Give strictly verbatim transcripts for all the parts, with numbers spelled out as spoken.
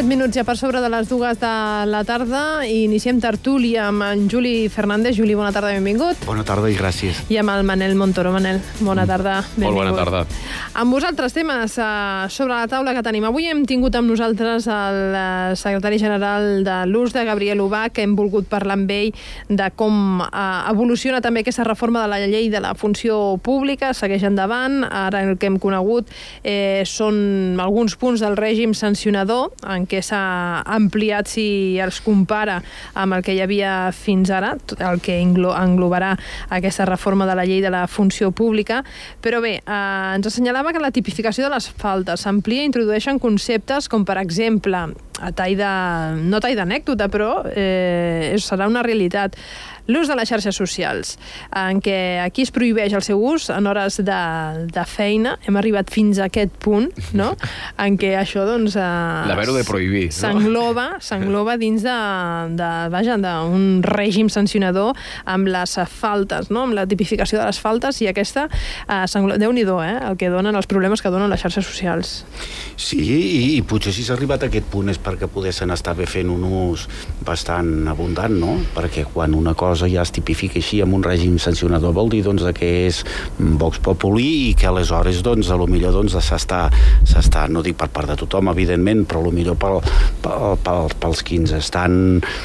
set minuts ja per sobre de les dues de la tarda i iniciem tertúlia amb en Juli Fernández. Juli, bona tarda, benvingut. Bona tarda i gràcies. I amb el Manel Montoro. Manel, bona tarda, benvingut. Molt bona tarda. Amb vosaltres temes uh, sobre la taula que tenim. Avui hem tingut amb nosaltres el uh, secretari general de l'U S D, Gabriel Ubach, que hem volgut parlar amb ell de com uh, evoluciona també aquesta reforma de la llei de la funció pública, segueix endavant. Ara el que hem conegut eh, són alguns punts del règim sancionador, en què s'ha ampliat, si es compara amb el que hi havia fins ara, el que englobarà aquesta reforma de la llei de la funció pública. Però bé, eh, ens assenyalava que la tipificació de les faltes s'amplia i introdueixen conceptes com, per exemple, a tall de, no tall d'anècdota, però eh, serà una realitat, l'ús de les xarxes socials, en què aquí es prohibeix el seu ús en hores de, de feina. Hem arribat fins a aquest punt, no?, en què això, doncs... Eh, D'haver-ho de prohibir, no? S'engloba, s'engloba dins de, de, vaja, d'un règim sancionador amb les faltes, no?, amb la tipificació de les faltes, i aquesta, eh, Déu-n'hi-do, eh?, el que donen, els problemes que donen les xarxes socials. Sí, i, i potser si s'ha arribat a aquest punt és perquè poguessin estar bé fent un ús bastant abundant, no? Perquè quan una cosa ja es tipifica així amb un règim sancionador vol dir, doncs, que és vox populi i que aleshores, doncs, a lo millor, doncs, s'està, s'està, no dic per part de tothom, evidentment, però a lo millor pel, pel, pel, pels qui ens estan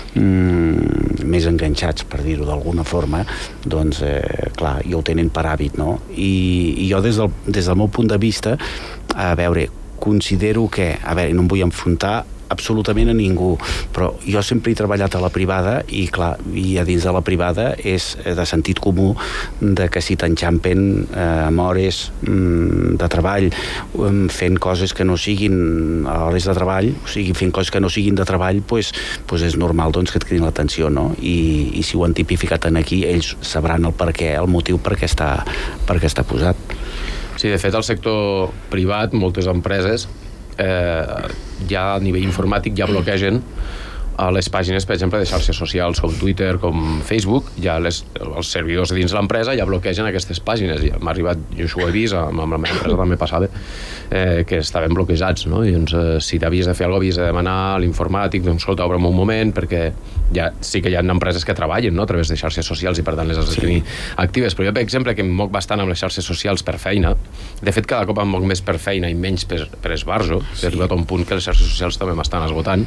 mm, més enganxats, per dir-ho d'alguna forma, doncs, eh, clar, ja ho tenen per hàbit, no? I, i jo, des del, des del meu punt de vista, a veure, considero que, a veure, no em vull enfrontar absolutament a ningú, però jo sempre he treballat a la privada i, clar, i a dins de la privada és de sentit comú de que si t'enxampen eh, amb hores mm, de treball fent coses que no siguin a hores de treball, o sigui, fent coses que no siguin de treball, pues, pues és normal, doncs, que et cridin l'atenció, no? I, i si ho han tipificat en aquí, ells sabran el per què, el motiu per què està, per què està posat. Sí, de fet, al sector privat, moltes empreses eh, ja a nivell informàtic ja bloquegen a les pàgines, per exemple, de xarxes socials com Twitter, com Facebook, ja les, els servidors dins l'empresa ja bloquegen aquestes pàgines. Ja m'ha arribat, jo això ho he vist, amb, amb la meva empresa també passava, eh, que estaven bloquejats, no? I doncs, eh, si t'havies de fer alguna cosa, havies de demanar a l'informàtic, doncs, escolta, obre'm un moment, perquè ja sí que hi ha empreses que treballen, no?, a través de xarxes socials i, per tant, les has de tenir sí. actives. Però jo, per exemple, que em moc bastant amb les xarxes socials per feina, de fet, cada cop em moc més per feina i menys per, per esbarjo, sí. He arribat a un punt que les xarxes socials també m'estan esgotant.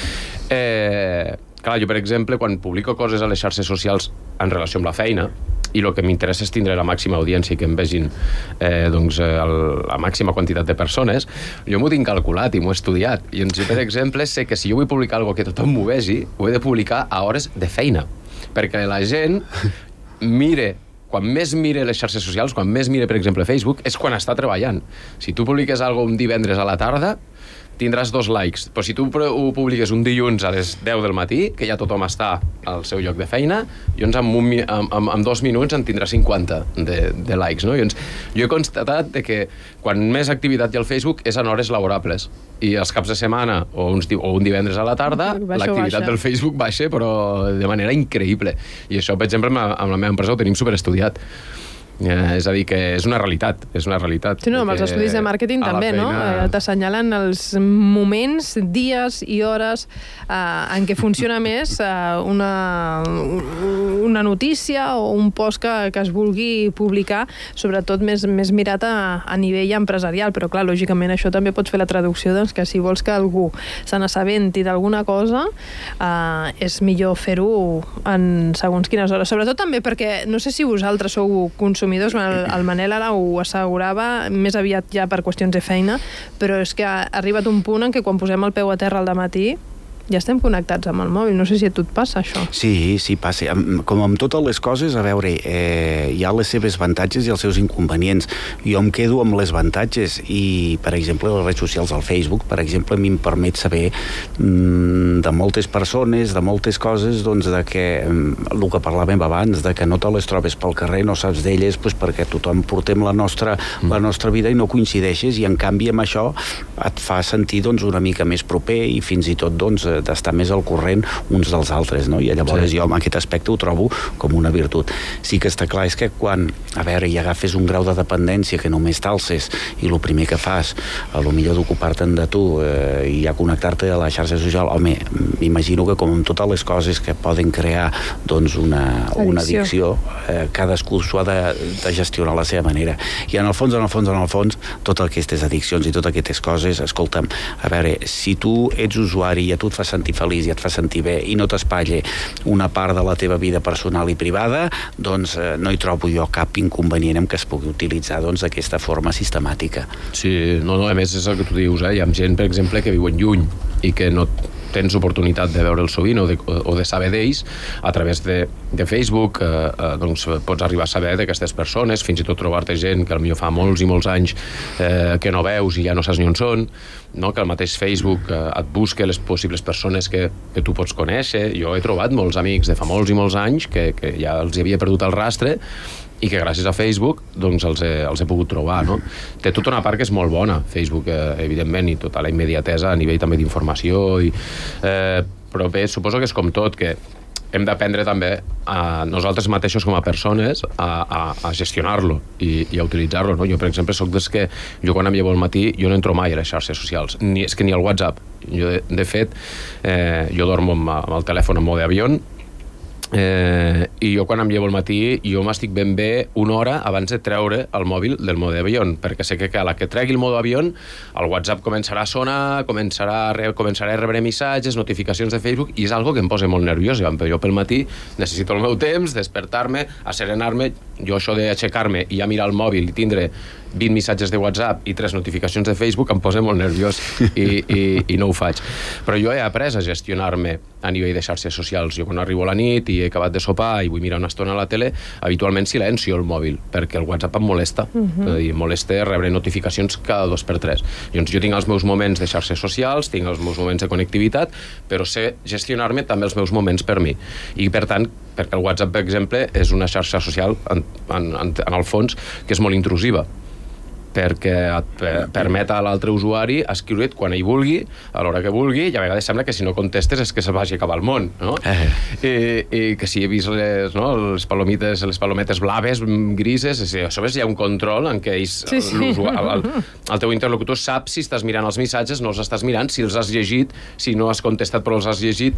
Eh, clar, jo, per exemple, quan publico coses a les xarxes socials en relació amb la feina, i el que m'interessa és tindre la màxima audiència i que em vegin eh, doncs, el, la màxima quantitat de persones, jo m'ho tinc calculat i m'ho he estudiat. I doncs, per exemple, sé que si jo vull publicar alguna cosa que tothom m'ho vegi, ho he de publicar a hores de feina, perquè la gent mire, quan més mire les xarxes socials, quan més mire, per exemple, Facebook, és quan està treballant. Si tu publiques alguna cosa un divendres a la tarda, tindràs dos likes, però si tu ho publiques un dilluns a les deu del matí, que ja tothom està al seu lloc de feina, doncs en, un, en, en, en dos minuts en tindràs cinquanta de, de likes, no? Doncs jo he constatat que quan més activitat hi ha al Facebook és en hores laborables, i els caps de setmana o, uns, o un divendres a la tarda l'activitat del Facebook baixa, però de manera increïble. I això, per exemple, amb la meva empresa ho tenim superestudiat. Eh, és a dir, que és una realitat, és una realitat. Sí, no, amb els estudis de màrqueting també, feina... no? Eh, t'assenyalen els moments, dies i hores eh, en què funciona més eh, una, una notícia o un post que, que es vulgui publicar, sobretot més, més mirat a, a nivell empresarial, però clar, lògicament això també pots fer la traducció, doncs, que si vols que algú se n'assabenti d'alguna cosa, eh, és millor fer-ho en segons quines hores. Sobretot també perquè, no sé si vosaltres sou consumidors, El, el Manel ara ho assegurava, més aviat ja per qüestions de feina, però és que ha arribat un punt en què quan posem el peu a terra al dematí ja estem connectats amb el mòbil. No sé si a tu et passa això. Sí, sí, passa. Com amb totes les coses, a veure, eh, hi ha les seves avantatges i els seus inconvenients. Jo em quedo amb les avantatges i, per exemple, les redes socials, al Facebook, per exemple, a mi em permet saber mm, de moltes persones, de moltes coses, doncs, de que, el que parlàvem abans, de que no te les trobes pel carrer, no saps d'elles, doncs, perquè tothom portem la nostra, mm. la nostra vida i no coincideixes, i en canvi amb això et fa sentir, doncs, una mica més proper i fins i tot, doncs, d'estar més al corrent uns dels altres, no? I llavors sí. jo en aquest aspecte ho trobo com una virtut. Sí que està clar és que quan, a veure, hi agafes un grau de dependència que només t'alces i el primer que fas, a lo millor d'ocupar-te'n de tu eh, i a connectar-te a la xarxa social, home, m'imagino que com amb totes les coses que poden crear doncs una, una addicció, eh, cadascú s'ho ha de, de gestionar a la seva manera. I en el fons, en el fons, en el fons, totes aquestes addiccions i totes aquestes coses, escolta'm, a veure, si tu ets usuari i a tu et fa sentir feliç i et fa sentir bé i no t'espatle una part de la teva vida personal i privada, doncs eh, no hi trobo jo cap inconvenient en que es pugui utilitzar doncs d'aquesta forma sistemàtica. Sí, no, no, a més és el que tu dius, eh? Hi ha gent, per exemple, que viuen lluny i que no tens oportunitat de veure'l sovint o de, o de saber d'ells a través de, de Facebook, eh, eh, doncs pots arribar a saber d'aquestes persones, fins i tot trobar-te gent que potser fa molts i molts anys eh, que no veus i ja no saps ni on són, no? Que el mateix Facebook eh, et busca les possibles persones que, que tu pots conèixer. Jo he trobat molts amics de fa molts i molts anys que, que ja els havia perdut el rastre i que gràcies a Facebook doncs els he, els he pogut trobar, no? Té tota una part que és molt bona, Facebook, eh, evidentment, i tota la immediatesa a nivell també d'informació, i, eh, però bé, suposo que és com tot, que hem d'aprendre també a nosaltres mateixos com a persones a, a, a gestionar-lo i, i a utilitzar-lo, no? Jo, per exemple, soc dels que jo quan em llevo al matí jo no entro mai a les xarxes socials, ni, és que ni al WhatsApp. Jo, de, de fet, eh, jo dormo amb, amb el telèfon en mode avió, Eh, i jo quan em llevo al matí jo m'estic ben bé una hora abans de treure el mòbil del mode avió, perquè sé que a la que tregui el mode avió el WhatsApp començarà a sonar, començarà a, re, començarà a rebre missatges, notificacions de Facebook, i és algo que em posa molt nerviós. Jo pel matí necessito el meu temps, despertar-me, asserenar-me. Jo això d'aixecar-me i ja mirar el mòbil i tindre vint missatges de WhatsApp i tres notificacions de Facebook em posa molt nerviós i, i, i no ho faig. Però jo he après a gestionar-me a nivell de xarxes socials. Jo quan arribo a la nit i he acabat de sopar i vull mirar una estona a la tele, habitualment silencio el mòbil, perquè el WhatsApp em molesta. Uh-huh. És a dir, em molesta rebre notificacions cada dos per tres. Llavors jo tinc els meus moments de xarxes socials, tinc els meus moments de connectivitat, però sé gestionar-me també els meus moments per mi. I per tant, perquè el WhatsApp, per exemple, és una xarxa social en, en, en, en el fons que és molt intrusiva, perquè et permet a l'altre usuari escriure't quan ell vulgui, a l'hora que vulgui, i a vegades sembla que si no contestes és que se vagi a acabar el món, no? Eh. I, I que si he vist les, no, les palomites, les palometes blaves, grises, a sobre hi ha un control en què ells, sí, sí. El, el, el teu interlocutor sap si estàs mirant els missatges, no els estàs mirant, si els has llegit, si no has contestat però els has llegit.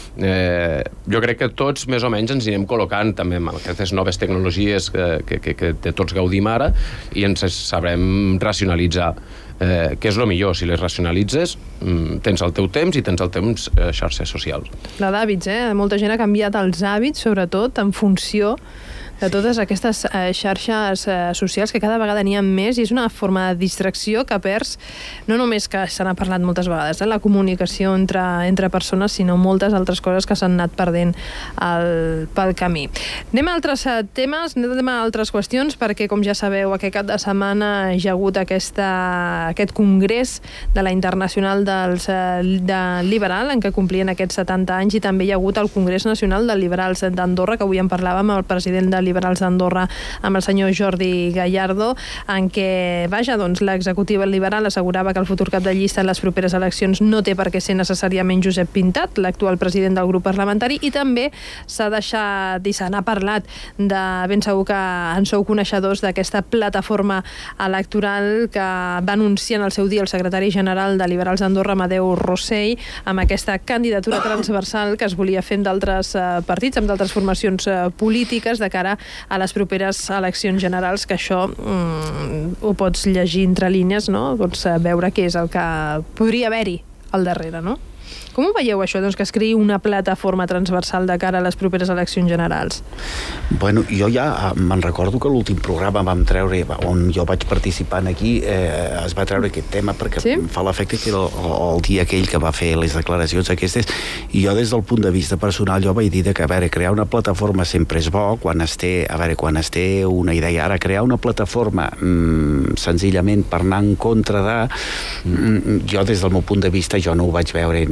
Eh, jo crec que tots més o menys ens hi anem col·locant també amb aquestes noves tecnologies que, que, que, que de tots gaudim ara, i ens sabrem racionalitzar eh, què és el millor. Si les racionalitzes, tens el teu temps i tens el temps eh, xarxes socials. La d'hàbits, eh? Molta gent ha canviat els hàbits, sobretot en funció de totes aquestes eh, xarxes eh, socials, que cada vegada n'hi ha més, i és una forma de distracció que perds, no només que se n'ha parlat moltes vegades, eh, la comunicació entre, entre persones, sinó moltes altres coses que s'han anat perdent el, pel camí. Anem a altres eh, temes, anem a altres qüestions, perquè, com ja sabeu, aquest cap de setmana hi ha hagut aquesta, aquest congrés de la Internacional dels, eh, de Liberal, en què complien aquests setanta anys, i també hi ha hagut el Congrés Nacional de Liberals d'Andorra, que avui en parlàvem amb el president de Liberals d'Andorra, amb el senyor Jordi Gallardo, en què, vaja, doncs, l'executiva liberal assegurava que el futur cap de llista en les properes eleccions no té per què ser necessàriament Josep Pintat, l'actual president del grup parlamentari, i també s'ha deixat i se n'ha parlat de, ben segur que en sou coneixedors, d'aquesta plataforma electoral que va anunciar en el seu dia el secretari general de Liberals d'Andorra, Amadeu Rossell, amb aquesta candidatura transversal que es volia fer amb d'altres eh, partits, amb d'altres formacions eh, polítiques, de cara a les properes eleccions generals, que això mm, ho pots llegir entre línies, no? Pots veure què és el que podria haver-hi al darrere, no? Com ho veieu, això, doncs, que es creï una plataforma transversal de cara a les properes eleccions generals? Bueno, jo ja me'n recordo que l'últim programa vam treure, on jo vaig participant aquí, eh, es va treure aquest tema, perquè sí? Em fa l'efecte que el, el dia aquell que va fer les declaracions aquestes, i jo des del punt de vista personal jo vaig dir que, a veure, crear una plataforma sempre és bo, quan es té, a veure, quan es té una idea. Ara, crear una plataforma mmm, senzillament per anar en contra de... Mm, jo, des del meu punt de vista, jo no ho vaig veure ni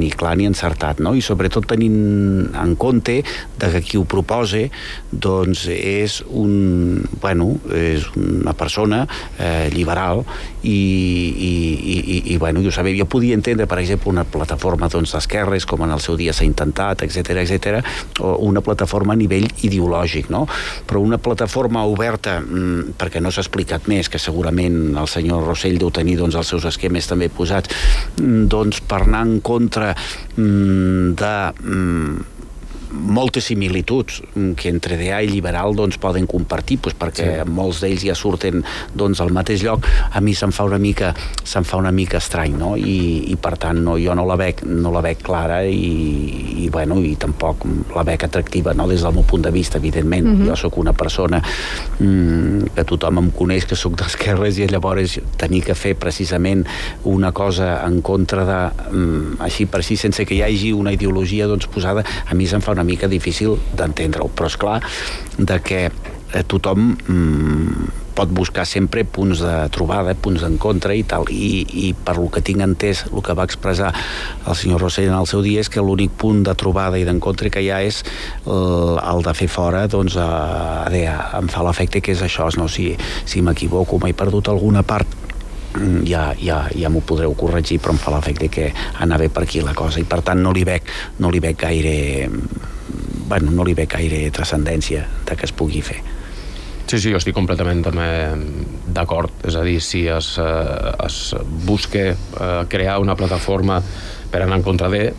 ni clar ni encertat, no? I sobretot tenint en compte de que qui ho proposa doncs és un, bueno, és una persona eh, liberal i, i, i, i, bueno, jo sabia, jo podia entendre, per exemple, una plataforma doncs, d'esquerres, com en el seu dia s'ha intentat, etcètera, etcètera, o una plataforma a nivell ideològic, no? Però una plataforma oberta, mmm, perquè no s'ha explicat més, que segurament el senyor Rossell deu tenir doncs, els seus esquemes també posats, mmm, doncs per anar en contra mmm, de mmm, moltes similituds que entre D A i liberal doncs, poden compartir, doncs, perquè sí. molts d'ells ja surten doncs, al mateix lloc. A mi se'm fa una mica se'm fa una mica estrany, no? I, i per tant no, jo no la veig, no la veig clara i, i, bueno, i tampoc la veig atractiva, no? Des del meu punt de vista, evidentment. Mm-hmm. Jo sóc una persona mm, que tothom em coneix, que sóc d'esquerres, i llavors tenir que fer precisament una cosa en contra de mm, així per així, sense que hi hagi una ideologia doncs, posada, a mi se'm fa una una mica difícil d'entendre-ho, però és clar de que eh, tothom mm, pot buscar sempre punts de trobada, punts en contra i tal, i, i per lo que tinc entès, el que va expressar el senyor Rossell en el seu dia és que l'únic punt de trobada i d'encontre que hi ha és el, el de fer fora doncs a D A. Em fa l'efecte que és això, no? Si, si m'equivoco, m'he perdut alguna part, ja, ja, ja m'ho podreu corregir, però em fa l'efecte que anava per aquí la cosa, i per tant no li veig, no li veig gaire bueno, no li veig gaire transcendència de que es pugui fer. Sí, sí, jo estic completament també d'acord, és a dir, si es, es busca crear una plataforma per anar en contra de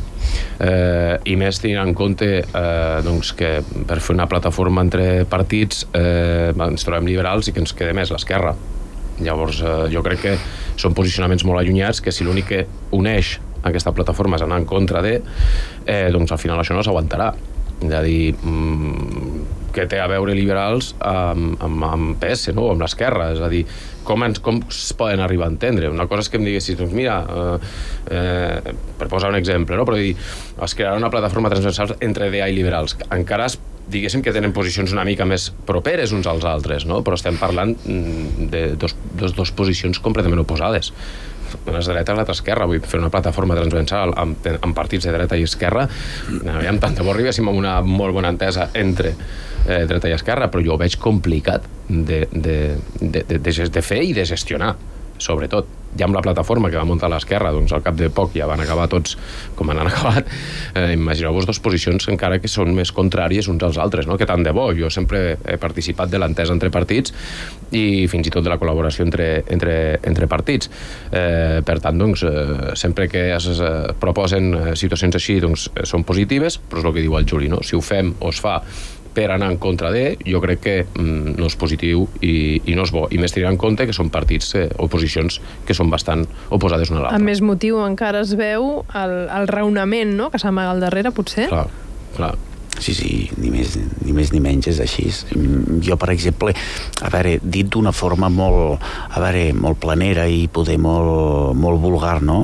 eh, i més tenint en compte eh, doncs que per fer una plataforma entre partits eh, ens trobem liberals i que ens queda més l'esquerra. Llavors, eh, jo crec que són posicionaments molt allunyats, que si l'únic que uneix aquesta plataforma és anar en contra de, eh, doncs al final això no s'aguantarà. És a dir, mmm, que té a veure liberals amb, amb, amb P S, no? Amb l'esquerra, és a dir, com, ens, com es poden arribar a entendre? Una cosa és que em diguessis, doncs mira, eh, eh, per posar un exemple, no? Però dir, es crearà una plataforma transversal entre D A i liberals. Encara es diguéssim que tenen posicions una mica més properes uns als altres, no? Però estem parlant de dos, dos, dos posicions completament oposades. Una és dreta i l'altra esquerra. Vull fer una plataforma transversal amb, amb partits de dreta i esquerra. Aviam, tant de bo arribéssim a una molt bona entesa entre eh, dreta i esquerra, però jo ho veig complicat de, de, de, de, de, de fer i de gestionar, sobretot. Ja amb la plataforma que va muntar l'esquerra, doncs al cap de poc ja van acabar tots com han acabat. Eh, Imagineu-vos dues posicions encara que són més contràries uns als altres, no? Que tant de bo. Jo sempre he participat de l'entesa entre partits i fins i tot de la col·laboració entre, entre, entre partits. Eh, per tant, doncs, eh, sempre que es eh, proposen situacions així, doncs, són positives, però és el que diu el Juli, no? Si ho fem o es fa per anar en contra de, jo crec que mm, no és positiu i, i no és bo. I més tenint en compte que són partits eh, o posicions que són bastant oposades una a l'altra. A més motiu encara es veu el, el raonament, no?, que s'amaga al darrere, potser. Clar, clar. Sí, sí, ni més, ni més ni menys és així. Jo, per exemple, a veure, dit d'una forma molt, a veure, molt planera i poder molt, molt vulgar, no?,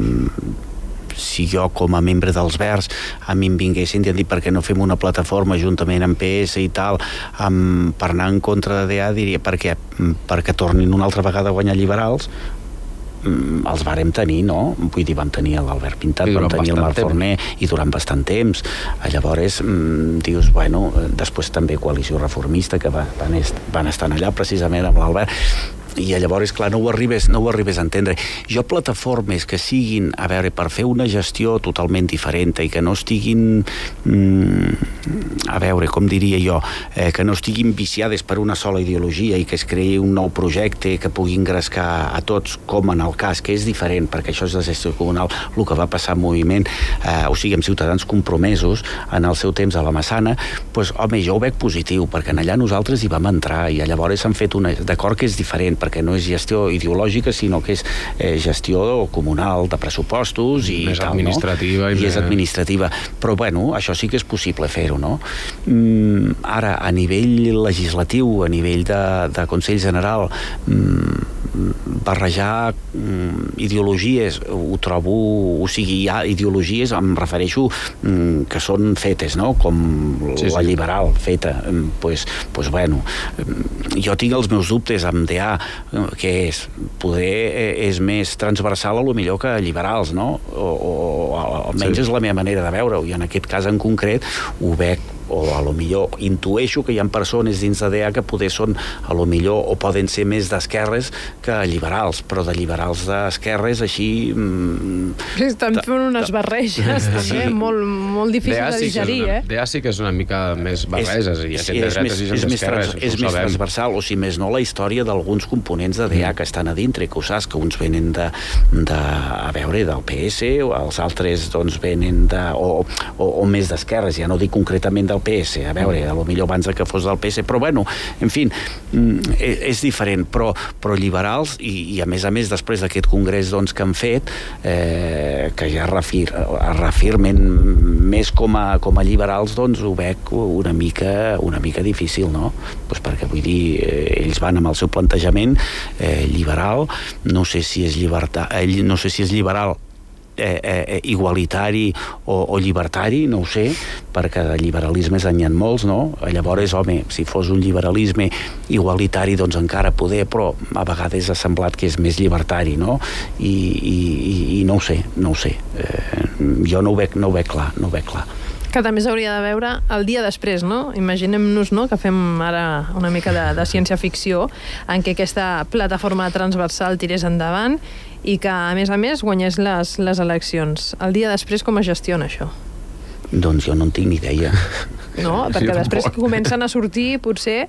mm, si jo com a membre dels Verds a mi em vinguessin i em dir per què no fem una plataforma juntament amb P S i tal amb, per anar en contra de D A, diria perquè, perquè tornin una altra vegada a guanyar liberals. Els vàrem tenir, no? Vull dir, vam tenir l'Albert Pintat, vam tenir el Marc Forner i durant bastant temps. Llavors dius, bueno, després també Coalició Reformista, que va, van, est, van estar allà precisament amb l'Albert, i llavors, clar, no ho arribes, no ho arribes a entendre. Jo plataformes que siguin, a veure, per fer una gestió totalment diferent i que no estiguin, mm, a veure, com diria jo, eh, que no estiguin viciades per una sola ideologia i que es creï un nou projecte que pugui engrescar a tots, com en el cas, que és diferent, perquè això és la gestió comunal, el que va passar en moviment, eh, o sigui, amb ciutadans compromesos en el seu temps a la Massana, doncs, home, jo ho veig positiu, perquè allà nosaltres hi vam entrar i llavors s'han fet una, d'acord que és diferent, perquè no és gestió ideològica, sinó que és eh, gestió comunal de pressupostos i més tal, administrativa, no? I, i és administrativa. Però, bueno, això sí que és possible fer-ho, no? Mm, ara, a nivell legislatiu, a nivell de, de Consell General, mm, barrejar mm, ideologies ho trobo, o sigui, hi ha ideologies, em refereixo mm, que són fetes, no? Com sí, la sí. liberal feta, pues, pues bueno, jo tinc els meus dubtes amb D A, que és, poder és més transversal a lo millor que liberals, no? O, o almenys sí. és la meva manera de veure-ho, i en aquest cas en concret ho veig, o a lo millor intueixo que hi ha persones dins de D A que poder són a lo millor o poden ser més d'esquerres que liberals, però de liberals d'esquerres així... Mm, sí, estan fent unes barreges sí. també, molt, molt difícils de digerir, una, eh? D A sí que és una mica més barreges, i és, és, és, més, és, més, trans, és més transversal, o si més no la història d'alguns components de D A mm. que estan a dintre, que ho saps, que uns venen de, de a veure, del P S, o els altres doncs venen de, o, o, o més d'esquerres, ja no dic concretament del P S, a veure, a lo millor abans que fos del P S, però bueno, en fi, és, és diferent, però, però liberals, i, i a més a més després d'aquest congrés doncs, que han fet, eh, que ja refir, refirmen més com a, com a liberals, doncs ho veig una mica, una mica difícil, no? Pues perquè vull dir, eh, ells van amb el seu plantejament eh, liberal, no sé si és llibertat, eh, no sé si és liberal Eh, eh, igualitari o, o llibertari, no ho sé, perquè de liberalismes en hi ha molts, no? Llavors, home, si fos un liberalisme igualitari, doncs encara poder, però a vegades ha semblat que és més llibertari, no? I, i, i no ho sé, no ho sé. Eh, jo no ho veig, no ho veig clar, no ho veig clar. Que també s'hauria de veure el dia després, no? Imaginem-nos, no?, que fem ara una mica de, de ciència-ficció en què aquesta plataforma transversal tirés endavant i que, a més a més, guanyés les, les eleccions. El dia després, com es gestiona això? Doncs jo no en tinc ni idea. No? Perquè després comencen a sortir, potser,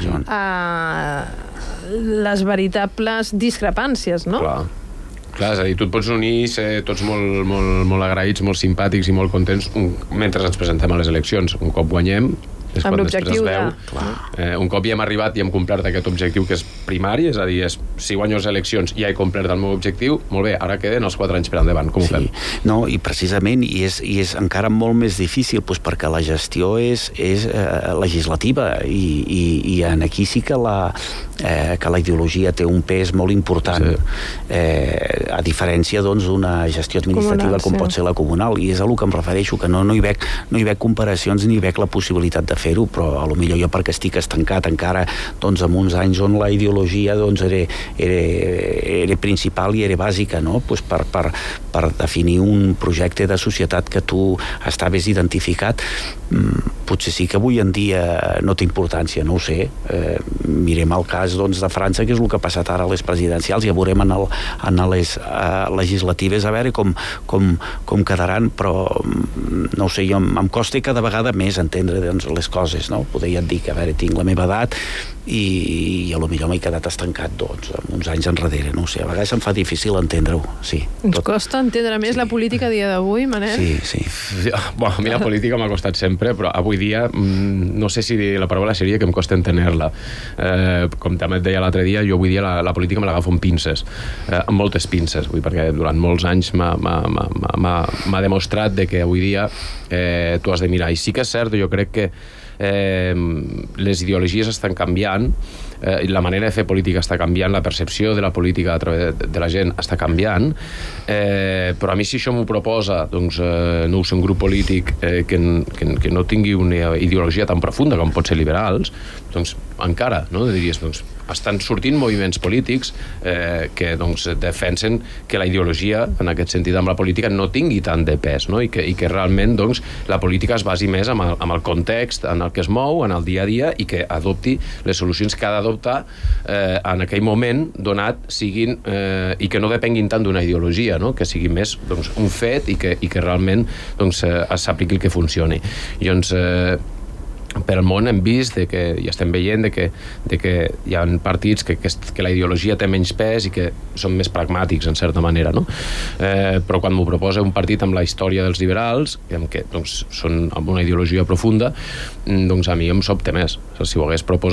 eh, les veritables discrepàncies, no? Clar. Clar, és a dir, tu et pots unir, ser tots molt, molt, molt agraïts, molt simpàtics i molt contents un, mentre ens presentem a les eleccions. Un cop guanyem, és amb quan després es veu. De... Eh, un cop ja hem arribat i hem complert aquest objectiu que és primari, és a dir, és, si guanyo les eleccions ja he complert el meu objectiu, molt bé, ara queden els quatre anys per endavant, com ho sí. fem? No, i precisament, i és, i és encara molt més difícil, doncs perquè la gestió és, és eh, legislativa, i, i, i en aquí sí que la, eh, que la ideologia té un pes molt important, sí. eh, a diferència doncs d'una gestió administrativa comunal, com sí. pot ser la comunal, i és a lo que em refereixo, que no, no, hi veig, no hi veig comparacions ni hi veig la possibilitat de fer-ho, però a lo millor jo perquè estic estancat encara doncs amb uns anys on la ideologia doncs era, era, era principal i era bàsica, no? Pues per, per, per definir un projecte de societat que tu estaves identificat, potser sí que avui en dia no té importància, no ho sé. Eh, mirem el cas doncs, de França, que és el que ha passat ara a les presidencials, ja veurem en, el, en les uh, legislatives a veure com, com, com quedaran, però no ho sé, jo em costa cada vegada més entendre doncs, les coses, no? Poder ja et dic, a veure, tinc la meva edat i, i a lo millor m'he quedat estancat doncs, uns anys enrere, no ho sé, a vegades em fa difícil entendre-ho, sí. Ens tot. Costa entendre més sí. la política a dia d'avui, Manel? Sí, sí. Bueno, a mi la política m'ha costat sempre, però avui dia no sé si la paraula seria que em costa entendre-la. Eh, com també et deia l'altre dia, jo avui dia la, la política me l'agafo amb pinces, eh, amb moltes pinces, vull, perquè durant molts anys m'ha demostrat de que avui dia eh, tu has de mirar. I sí que és cert, jo crec que eh, les ideologies estan canviant, eh, la manera de fer política està canviant, la percepció de la política a través de, de la gent està canviant, eh, però a mi si això m'ho proposa, doncs, eh, no ho sé, un grup polític eh, que, que, que no tingui una ideologia tan profunda com pot ser liberals, doncs encara, no? Diries, doncs, estan sortint moviments polítics eh, que doncs, defensen que la ideologia, en aquest sentit amb la política, no tingui tant de pes, no? I, que, i que realment doncs, la política es basi més amb el, amb el context en el que es mou, en el dia a dia, i que adopti les solucions que ha d'adoptar eh, en aquell moment donat siguin, eh, i que no depenguin tant d'una ideologia, no? Que sigui més doncs, un fet i que, i que realment doncs, eh, s'apliqui el que funcioni. I doncs eh, per al món hem vist de que, i estem veient de que, de que hi ha partits que, que, que la ideologia té menys pes i que són més pragmàtics en certa manera, no? Eh, però quan m'ho proposa un partit amb la història dels liberals, amb que doncs, són amb una ideologia profunda, doncs a mi em sobta més. Si ho hagués proposat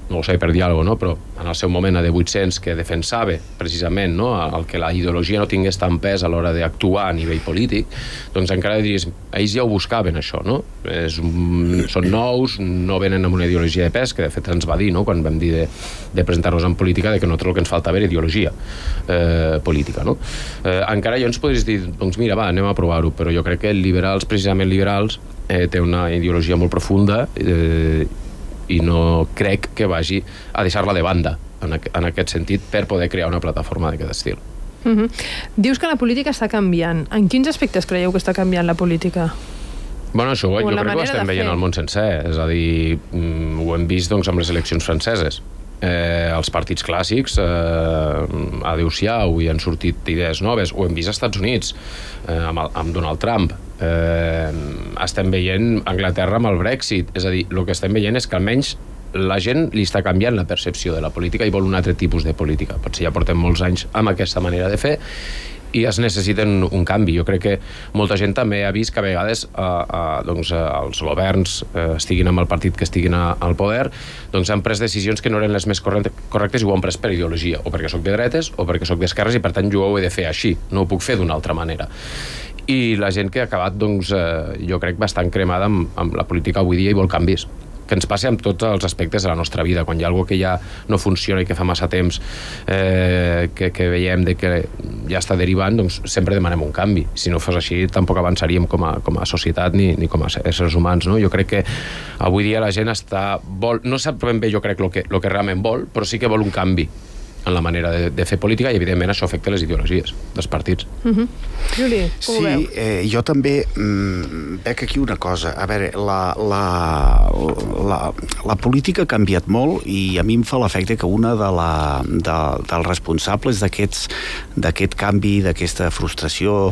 no ho sé per dir alguna cosa, no? Però en el seu moment a de vuit-cents que defensava precisament, no? El que la ideologia no tingués tant pes a l'hora d'actuar a nivell polític, doncs encara diries, ells ja ho buscaven això, no? És un, són nous, no venen amb una ideologia de pes, que de fet ens va dir, no? Quan vam dir de, de presentar-nos en política, de que nosaltres el que ens faltava era ideologia eh, política, no? Eh, encara jo ens podries dir, doncs mira, va, anem a provar-ho, però jo crec que els liberals, precisament liberals, eh, té una ideologia molt profunda eh, i no crec que vagi a deixar-la de banda en, aqu en aquest sentit per poder crear una plataforma d'aquest estil. Uh-huh. Dius que la política està canviant. En quins aspectes creieu que està canviant la política? Bueno, això jo crec que ho estem veient al món sencer. És a dir, mm, ho hem vist doncs, amb les eleccions franceses. Eh, els partits clàssics eh, adeu-siau, i han sortit idees noves. Ho hem vist als Estats Units eh, amb, el, amb Donald Trump. Eh, estem veient Anglaterra amb el Brexit. És a dir, el que estem veient és que almenys la gent li està canviant la percepció de la política i vol un altre tipus de política. Potser ja portem molts anys amb aquesta manera de fer i es necessiten un canvi. Jo crec que molta gent també ha vist que a vegades eh, eh, doncs, eh, els governs eh, estiguin amb el partit que estiguin a, al poder, doncs han pres decisions que no eren les més correctes i ho han pres per ideologia, o perquè soc de dretes o perquè soc d'esquerres i per tant jo ho he de fer així, no ho puc fer d'una altra manera. I la gent que ha acabat, doncs, eh, jo crec, bastant cremada amb, amb la política avui dia i vol canvis, que ens passi amb tots els aspectes de la nostra vida. Quan hi ha alguna que ja no funciona i que fa massa temps eh, que, que veiem de que ja està derivant, doncs sempre demanem un canvi. Si no fos així, tampoc avançaríem com a, com a societat ni, ni com a éssers humans, no? Jo crec que avui dia la gent està... Vol, no sap ben bé, jo crec, el que, lo que realment vol, però sí que vol un canvi en la manera de, de fer política i, evidentment, això afecta les ideologies dels partits. Uh-huh. Juli, com sí, ho veu? Eh, jo també mm, veig aquí una cosa. A veure, la, la, la, la política ha canviat molt i a mi em fa l'efecte que una de la, de, dels responsables d'aquest canvi, d'aquesta frustració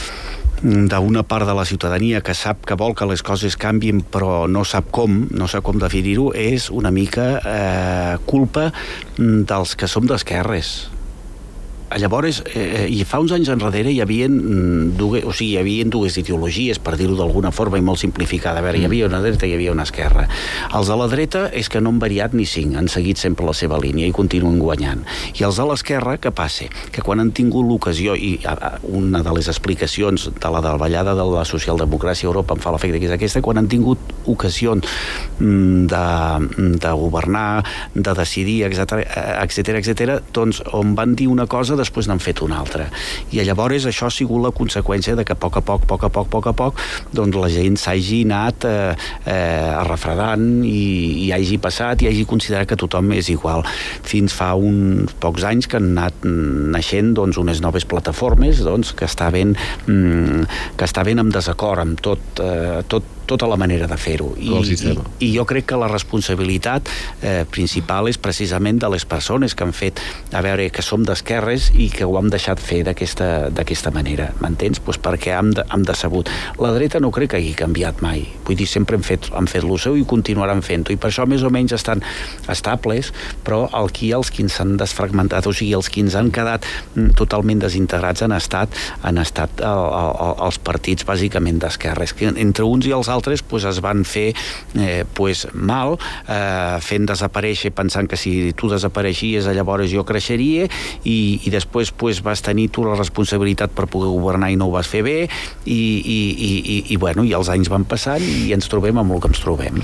d'una part de la ciutadania que sap que vol que les coses canvien però no sap com, no sap com definir-ho, és una mica eh, culpa dels que som d'esquerres. Llavors, eh, i fa uns anys enrere hi havia dues, o sigui, hi havia dues ideologies, per dir-ho d'alguna forma i molt simplificada. A veure, hi havia una dreta i hi havia una esquerra. Els de la dreta és que no han variat ni cinc, han seguit sempre la seva línia i continuen guanyant. I els de l'esquerra, què passa? Que quan han tingut l'ocasió, i una de les explicacions de la davallada de la socialdemocràcia a Europa em fa l'efecte que és aquesta, quan han tingut ocasions de, de governar, de decidir, etcètera, etcètera, doncs on van dir una cosa després n'han fet una altra. I llavors això ha sigut la conseqüència de que a poc a poc, poc a poc, poc a poc, doncs la gent s'hagi anat eh, eh, arrefredant i, i hagi passat i hagi considerat que tothom és igual. Fins fa uns pocs anys que han anat naixent doncs, unes noves plataformes doncs, que estaven mm, que estaven en desacord amb tot, eh, tot tota la manera de fer-ho. I, i, I jo crec que la responsabilitat eh, principal és precisament de les persones que han fet, a veure, que som d'esquerres i que ho hem deixat fer d'aquesta manera, m'entens? Pues perquè hem, de, hem decebut. La dreta no crec que hagi canviat mai. Vull dir, sempre han fet, han fet lo seu i continuaran fent-ho. I per això més o menys estan estables, però aquí els que s'han desfragmentat, o sigui, els que ens han quedat mm, totalment desintegrats han estat, han estat el, el, els partits bàsicament d'esquerres, que entre uns i els altres pues, es van fer eh, pues, mal, eh, fent desaparèixer, pensant que si tu desapareixies llavors jo creixeria i, i després pues, vas tenir tu la responsabilitat per poder governar i no ho vas fer bé i, i, i, i, bueno, i els anys van passant i ens trobem amb el que ens trobem.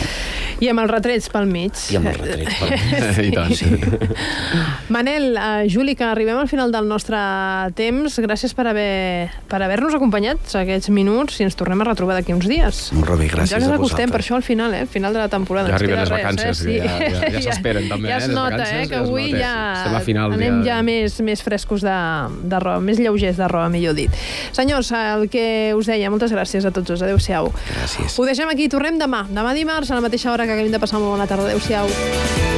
I amb els retrets pel mig. I amb els retrets pel mig. I tant. Sí. Manel, uh, Juli, que arribem al final del nostre temps. Gràcies per haver per haver-nos acompanyat aquests minuts i ens tornem a retrobar d'aquí uns dies. Molt bé, gràcies ja a vosaltres. Ja ens acostem per això al final, eh? Final de la temporada. Ja arriben les res, vacances, eh? Sí. ja, ja, ja s'esperen també. Ja es eh? nota, vacances, eh? Que avui ja, ja final, anem ja, ja més, més frescos de, de roba, més lleugers de roba, millor dit. Senyors, el que us deia, moltes gràcies a tots dos. Adéu-siau. Gràcies. Ho deixem aquí, tornem demà. Demà dimarts, a la mateixa hora que acabem de passar una bona tarda. Adéu-siau.